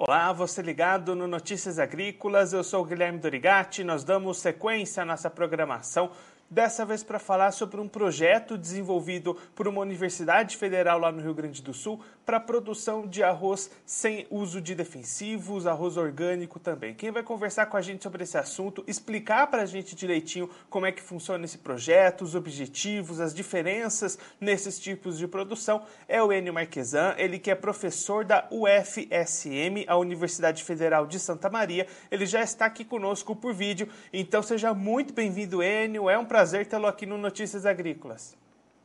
Olá, você ligado no Notícias Agrícolas, eu sou o Guilherme Dorigatti, nós damos sequência à nossa programação, dessa vez para falar sobre um projeto desenvolvido por uma universidade federal lá no Rio Grande do Sul para a produção de arroz sem uso de defensivos, arroz orgânico também. Quem vai conversar com a gente sobre esse assunto, explicar para a gente direitinho como é que funciona esse projeto, os objetivos, as diferenças nesses tipos de produção, é o Enio Marquesan, ele que é professor da UFSM, a Universidade Federal de Santa Maria. Ele já está aqui conosco por vídeo, então seja muito bem-vindo, Enio, é um prazer tê-lo aqui no Notícias Agrícolas.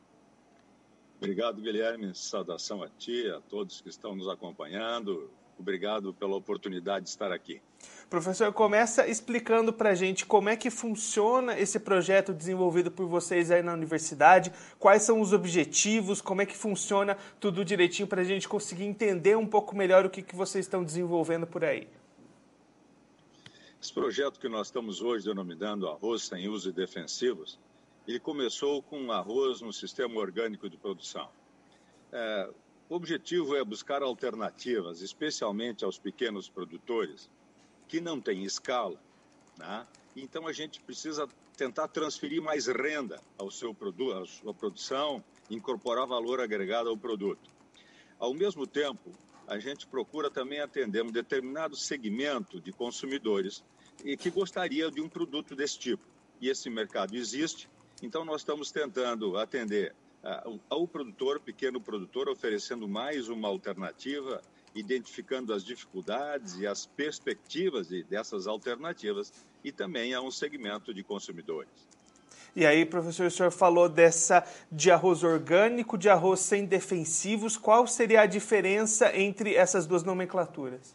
Obrigado, Guilherme. Saudação a ti, a todos que estão nos acompanhando. Obrigado pela oportunidade de estar aqui. Professor, começa explicando para a gente como é que funciona esse projeto desenvolvido por vocês aí na universidade, quais são os objetivos, como é que funciona tudo direitinho para a gente conseguir entender um pouco melhor o que vocês estão desenvolvendo por aí. Esse projeto que nós estamos hoje denominando Arroz Sem Uso de Defensivos, ele começou com arroz no sistema orgânico de produção. O objetivo é buscar alternativas, especialmente aos pequenos produtores, que não têm escala, né? Então a gente precisa tentar transferir mais renda ao seu produto, à sua produção, incorporar valor agregado ao produto. Ao mesmo tempo, a gente procura também atender um determinado segmento de consumidores e que gostaria de um produto desse tipo. E esse mercado existe, então nós estamos tentando atender ao produtor, pequeno produtor, oferecendo mais uma alternativa, identificando as dificuldades e as perspectivas dessas alternativas e também a um segmento de consumidores. E aí, professor, o senhor falou de arroz orgânico, de arroz sem defensivos. Qual seria a diferença entre essas duas nomenclaturas?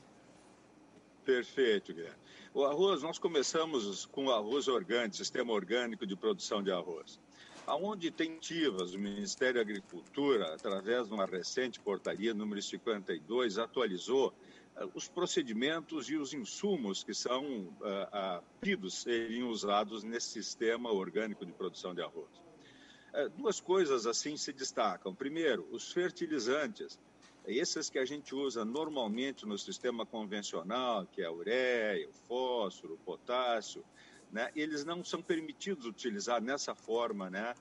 Perfeito, Guilherme. O arroz, nós começamos com o arroz orgânico, sistema orgânico de produção de arroz. Aonde tem ativas, o Ministério da Agricultura, através de uma recente portaria número 52, atualizou os procedimentos e os insumos que são seriam usados nesse sistema orgânico de produção de arroz. Duas coisas assim se destacam. Primeiro, os fertilizantes, esses que a gente usa normalmente no sistema convencional, que é a ureia, o fósforo, o potássio, né, eles não são permitidos utilizar nessa forma, né,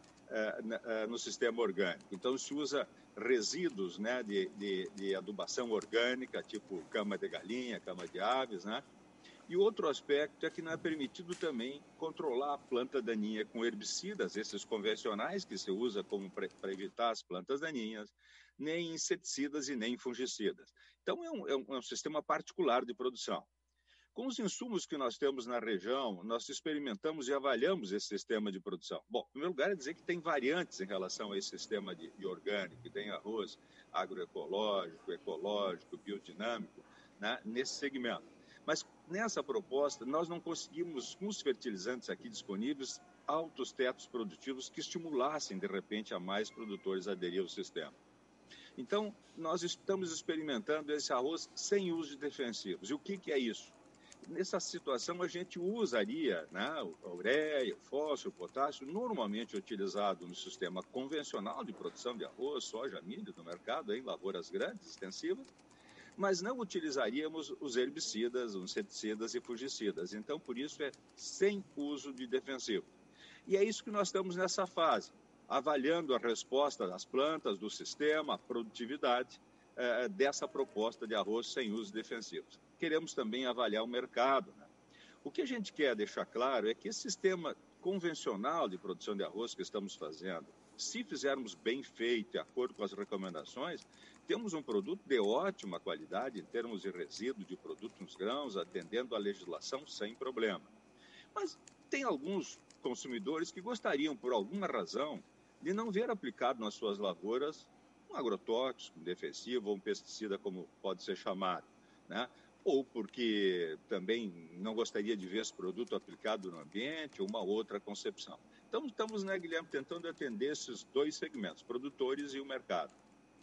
no sistema orgânico. Então, se usa resíduos, né, de adubação orgânica, tipo cama de galinha, cama de aves, né? E outro aspecto é que não é permitido também controlar a planta daninha com herbicidas, esses convencionais que se usa como para evitar as plantas daninhas, nem inseticidas e nem fungicidas. Então, é um sistema particular de produção. Com os insumos que nós temos na região, nós experimentamos e avaliamos esse sistema de produção. Bom, em primeiro lugar, é dizer que tem variantes em relação a esse sistema de orgânico, tem arroz agroecológico, ecológico, biodinâmico, né, nesse segmento. Mas nessa proposta, nós não conseguimos, com os fertilizantes aqui disponíveis, altos tetos produtivos que estimulassem, de repente, a mais produtores a aderir ao sistema. Então, nós estamos experimentando esse arroz sem uso de defensivos. E o que é isso? Nessa situação, a gente usaria, né, a ureia, o fósforo, o potássio, normalmente utilizado no sistema convencional de produção de arroz, soja, milho no mercado, em lavouras grandes, extensivas, mas não utilizaríamos os herbicidas, os inseticidas e fungicidas. Então, por isso, é sem uso de defensivo. E é isso que nós estamos nessa fase, avaliando a resposta das plantas, do sistema, a produtividade dessa proposta de arroz sem uso de defensivos. Queremos também avaliar o mercado, né? O que a gente quer deixar claro é que esse sistema convencional de produção de arroz que estamos fazendo, se fizermos bem feito, de acordo com as recomendações, temos um produto de ótima qualidade em termos de resíduo de produto nos grãos, atendendo à legislação sem problema. Mas tem alguns consumidores que gostariam, por alguma razão, de não ver aplicado nas suas lavouras um agrotóxico, um defensivo ou um pesticida, como pode ser chamado, né? Ou porque também não gostaria de ver esse produto aplicado no ambiente, ou uma outra concepção. Então, estamos, né, Guilherme, tentando atender esses dois segmentos, produtores e o mercado.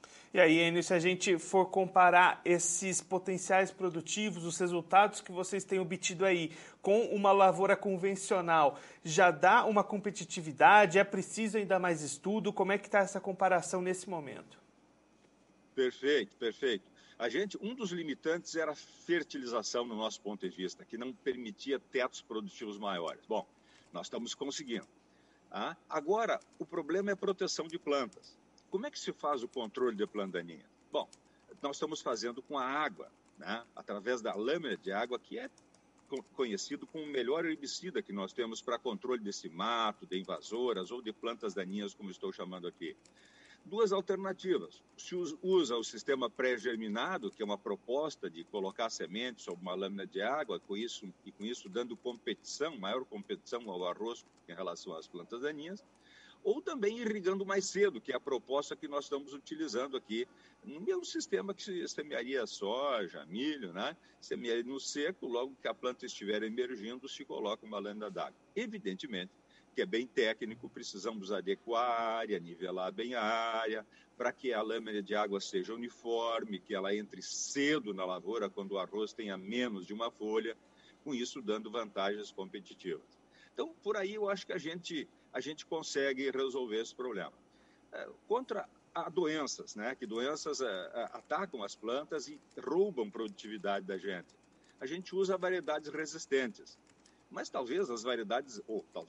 E aí, Enio, se a gente for comparar esses potenciais produtivos, os resultados que vocês têm obtido aí com uma lavoura convencional, já dá uma competitividade? É preciso ainda mais estudo? Como é que está essa comparação nesse momento? Perfeito, perfeito. Um dos limitantes era a fertilização, no nosso ponto de vista, que não permitia tetos produtivos maiores. Bom, nós estamos conseguindo. Agora, o problema é a proteção de plantas. Como é que se faz o controle de planta daninha? Bom, nós estamos fazendo com a água, né? Através da lâmina de água, que é conhecido como o melhor herbicida que nós temos para controle desse mato, de invasoras ou de plantas daninhas, como estou chamando aqui. Duas alternativas. Se usa o sistema pré-germinado, que é uma proposta de colocar sementes sobre uma lâmina de água, com isso dando maior competição ao arroz em relação às plantas daninhas, ou também irrigando mais cedo, que é a proposta que nós estamos utilizando aqui, no mesmo sistema que se semearia soja, milho, né? Semearia no seco, logo que a planta estiver emergindo, se coloca uma lâmina d'água. Evidentemente, que é bem técnico, precisamos adequar a área, nivelar bem a área, para que a lâmina de água seja uniforme, que ela entre cedo na lavoura, quando o arroz tenha menos de uma folha, com isso dando vantagens competitivas. Então, por aí eu acho que a gente consegue resolver esse problema. Contra a doenças, né? Que doenças atacam as plantas e roubam produtividade da gente. A gente usa variedades resistentes. Mas talvez as variedades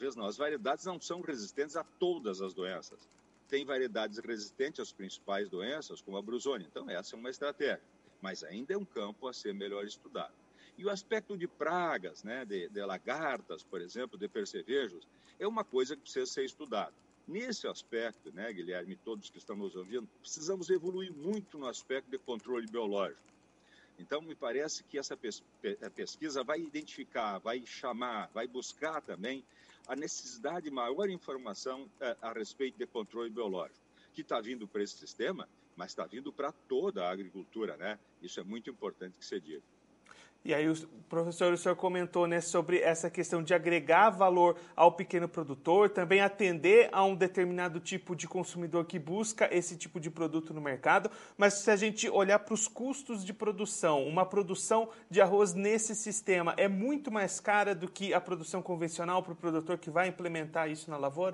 não são resistentes a todas as doenças. Tem variedades resistentes às principais doenças, como a brusônia. Então, essa é uma estratégia. Mas ainda é um campo a ser melhor estudado. E o aspecto de pragas, né, de lagartas, por exemplo, de percevejos, é uma coisa que precisa ser estudada. Nesse aspecto, né, Guilherme, todos que estão nos ouvindo, precisamos evoluir muito no aspecto de controle biológico. Então, me parece que essa pesquisa vai identificar, vai chamar, vai buscar também a necessidade de maior informação a respeito de controle biológico, que está vindo para esse sistema, mas está vindo para toda a agricultura, né? Isso é muito importante que se diga. E aí, professor, o senhor comentou, né, sobre essa questão de agregar valor ao pequeno produtor, também atender a um determinado tipo de consumidor que busca esse tipo de produto no mercado. Mas se a gente olhar para os custos de produção, uma produção de arroz nesse sistema é muito mais cara do que a produção convencional para o produtor que vai implementar isso na lavoura?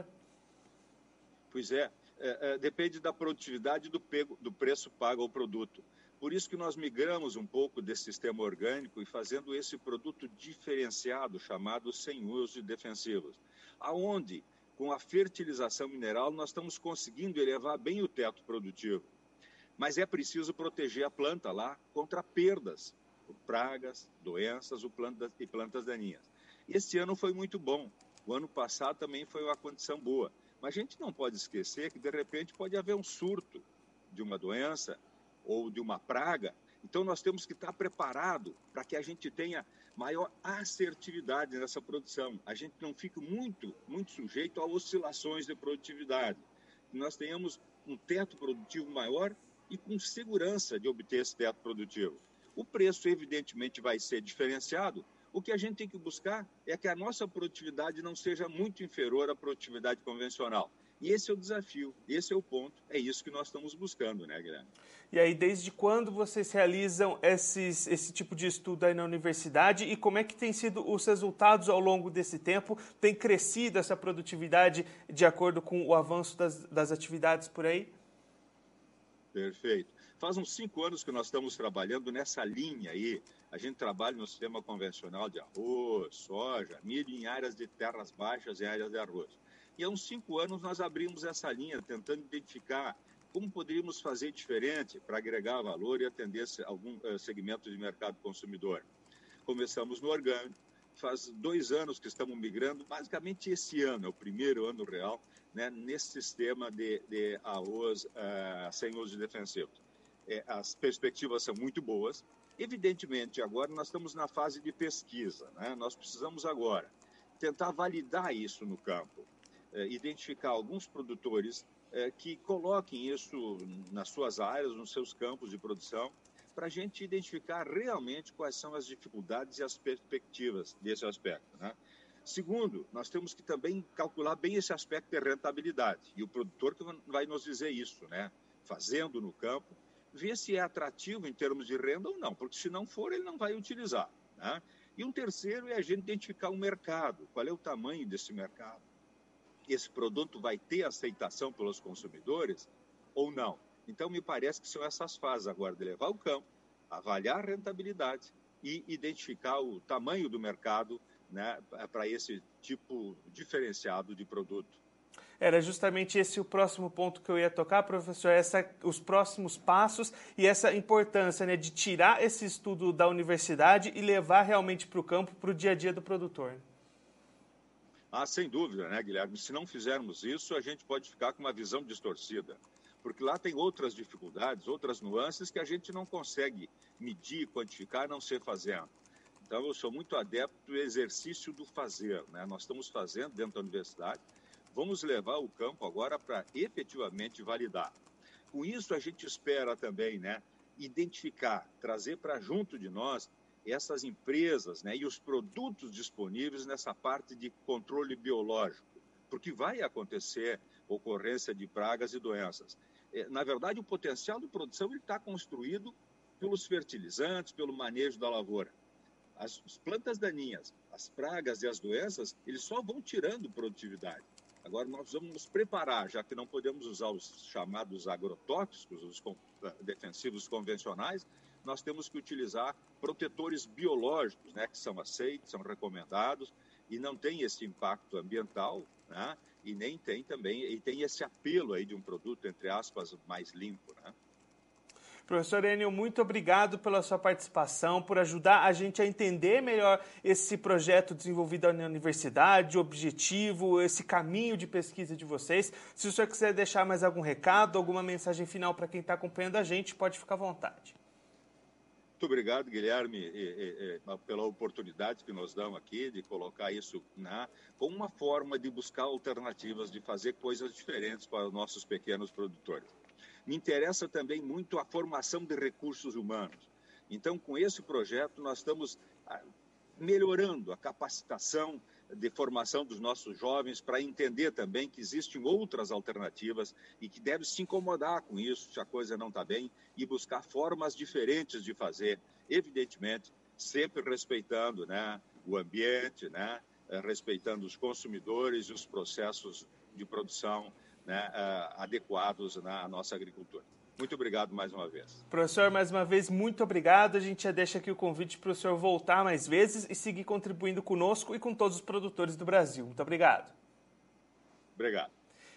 Pois é, depende da produtividade do preço pago ao produto. Por isso que nós migramos um pouco desse sistema orgânico e fazendo esse produto diferenciado, chamado sem uso de defensivos, aonde, com a fertilização mineral, nós estamos conseguindo elevar bem o teto produtivo. Mas é preciso proteger a planta lá contra perdas, por pragas, doenças e plantas daninhas. Esse ano foi muito bom. O ano passado também foi uma condição boa. Mas a gente não pode esquecer que, de repente, pode haver um surto de uma doença ou de uma praga. Então, nós temos que estar preparado para que a gente tenha maior assertividade nessa produção. A gente não fique muito sujeito a oscilações de produtividade. Que nós tenhamos um teto produtivo maior e com segurança de obter esse teto produtivo. O preço, evidentemente, vai ser diferenciado. O que a gente tem que buscar é que a nossa produtividade não seja muito inferior à produtividade convencional. E esse é o desafio, esse é o ponto, é isso que nós estamos buscando, né, Guilherme? E aí, desde quando vocês realizam esse tipo de estudo aí na universidade e como é que tem sido os resultados ao longo desse tempo? Tem crescido essa produtividade de acordo com o avanço das atividades por aí? Perfeito. Faz uns 5 anos que nós estamos trabalhando nessa linha aí. A gente trabalha no sistema convencional de arroz, soja, milho em áreas de terras baixas e áreas de arroz. E há uns 5 anos nós abrimos essa linha, tentando identificar como poderíamos fazer diferente para agregar valor e atender algum segmento de mercado consumidor. Começamos no orgânico, faz 2 anos que estamos migrando, basicamente esse ano, é o primeiro ano real, né, nesse sistema de arroz sem uso de defensivos. As perspectivas são muito boas. Evidentemente, agora nós estamos na fase de pesquisa, né? Nós precisamos agora tentar validar isso no campo. Identificar alguns produtores que coloquem isso nas suas áreas, nos seus campos de produção, para a gente identificar realmente quais são as dificuldades e as perspectivas desse aspecto, né? Segundo, nós temos que também calcular bem esse aspecto de rentabilidade. E o produtor que vai nos dizer isso, né? Fazendo no campo, ver se é atrativo em termos de renda ou não, porque se não for, ele não vai utilizar, né? E um terceiro é a gente identificar o mercado, qual é o tamanho desse mercado. Esse produto vai ter aceitação pelos consumidores ou não? Então, me parece que são essas fases agora de levar ao campo, avaliar a rentabilidade e identificar o tamanho do mercado, né, para esse tipo diferenciado de produto. Era justamente esse o próximo ponto que eu ia tocar, professor, os próximos passos e essa importância, né, de tirar esse estudo da universidade e levar realmente para o campo, para o dia a dia do produtor. Sem dúvida, né, Guilherme? Se não fizermos isso, a gente pode ficar com uma visão distorcida, porque lá tem outras dificuldades, outras nuances que a gente não consegue medir, quantificar, a não ser fazendo. Então, eu sou muito adepto do exercício do fazer, né? Nós estamos fazendo dentro da universidade, vamos levar o campo agora para efetivamente validar. Com isso, a gente espera também, né, identificar, trazer para junto de nós essas empresas, né, e os produtos disponíveis nessa parte de controle biológico, porque vai acontecer ocorrência de pragas e doenças. Na verdade, o potencial de produção está construído pelos fertilizantes, pelo manejo da lavoura. As plantas daninhas, as pragas e as doenças, eles só vão tirando produtividade. Agora, nós vamos nos preparar, já que não podemos usar os chamados agrotóxicos, os defensivos convencionais, nós temos que utilizar protetores biológicos, né, que são aceitos, são recomendados, e não tem esse impacto ambiental, né, e nem tem também, e tem esse apelo aí de um produto, entre aspas, mais limpo, né? Professor Enio, muito obrigado pela sua participação, por ajudar a gente a entender melhor esse projeto desenvolvido na universidade, o objetivo, esse caminho de pesquisa de vocês. Se o senhor quiser deixar mais algum recado, alguma mensagem final para quem está acompanhando a gente, pode ficar à vontade. Muito obrigado, Guilherme, pela oportunidade que nos dão aqui de colocar isso, né, como uma forma de buscar alternativas, de fazer coisas diferentes para os nossos pequenos produtores. Me interessa também muito a formação de recursos humanos. Então, com esse projeto, nós estamos melhorando a capacitação de formação dos nossos jovens para entender também que existem outras alternativas e que deve se incomodar com isso, se a coisa não está bem, e buscar formas diferentes de fazer, evidentemente, sempre respeitando, né, o ambiente, né, respeitando os consumidores e os processos de produção, né, adequados na nossa agricultura. Muito obrigado mais uma vez. Professor, mais uma vez, muito obrigado. A gente já deixa aqui o convite para o senhor voltar mais vezes e seguir contribuindo conosco e com todos os produtores do Brasil. Muito obrigado. Obrigado.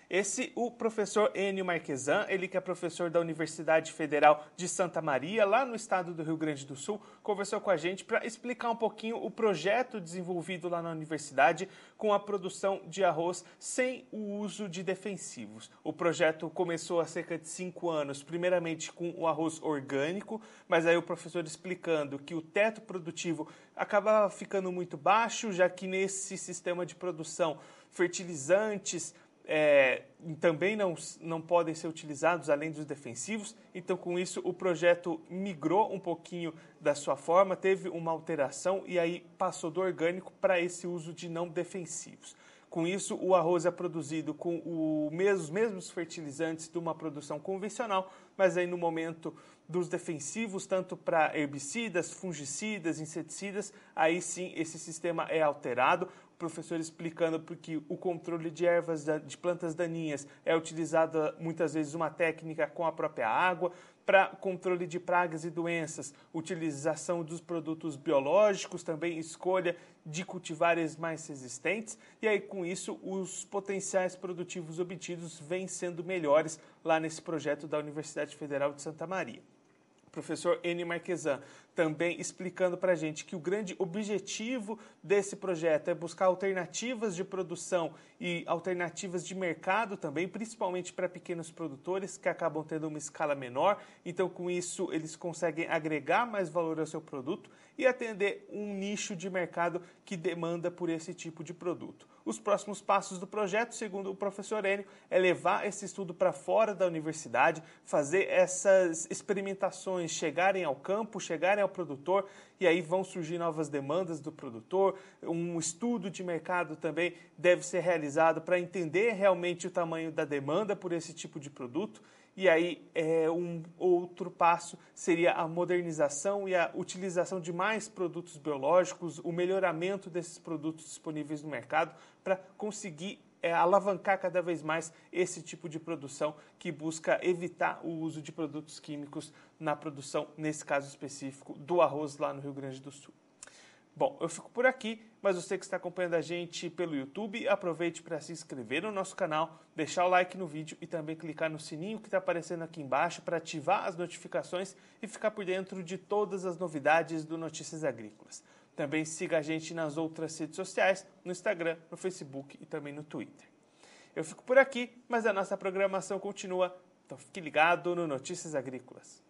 O professor Enio Marquesan, ele que é professor da Universidade Federal de Santa Maria, lá no estado do Rio Grande do Sul, conversou com a gente para explicar um pouquinho o projeto desenvolvido lá na universidade com a produção de arroz sem o uso de defensivos. O projeto começou há cerca de 5 anos, primeiramente com o arroz orgânico, mas aí o professor explicando que o teto produtivo acabava ficando muito baixo, já que nesse sistema de produção fertilizantes também não podem ser utilizados além dos defensivos. Então, com isso, o projeto migrou um pouquinho da sua forma, teve uma alteração e aí passou do orgânico para esse uso de não defensivos. Com isso, o arroz é produzido com os mesmos fertilizantes de uma produção convencional, mas aí no momento dos defensivos, tanto para herbicidas, fungicidas, inseticidas, aí sim esse sistema é alterado. O professor explicando porque o controle de ervas, de plantas daninhas, é utilizada muitas vezes uma técnica com a própria água. Para controle de pragas e doenças, utilização dos produtos biológicos, também escolha de cultivares mais resistentes, e aí com isso os potenciais produtivos obtidos vêm sendo melhores lá nesse projeto da Universidade Federal de Santa Maria. Professor Enio Marquesan também explicando para a gente que o grande objetivo desse projeto é buscar alternativas de produção e alternativas de mercado também, principalmente para pequenos produtores que acabam tendo uma escala menor. Então, com isso, eles conseguem agregar mais valor ao seu produto e atender um nicho de mercado que demanda por esse tipo de produto. Os próximos passos do projeto, segundo o professor Enio, é levar esse estudo para fora da universidade, fazer essas experimentações chegarem ao campo, chegarem ao produtor, e aí vão surgir novas demandas do produtor. Um estudo de mercado também deve ser realizado para entender realmente o tamanho da demanda por esse tipo de produto. E aí, um outro passo seria a modernização e a utilização de mais produtos biológicos, o melhoramento desses produtos disponíveis no mercado para conseguir alavancar cada vez mais esse tipo de produção que busca evitar o uso de produtos químicos na produção, nesse caso específico, do arroz lá no Rio Grande do Sul. Bom, eu fico por aqui, mas você que está acompanhando a gente pelo YouTube, aproveite para se inscrever no nosso canal, deixar o like no vídeo e também clicar no sininho que está aparecendo aqui embaixo para ativar as notificações e ficar por dentro de todas as novidades do Notícias Agrícolas. Também siga a gente nas outras redes sociais, no Instagram, no Facebook e também no Twitter. Eu fico por aqui, mas a nossa programação continua, então fique ligado no Notícias Agrícolas.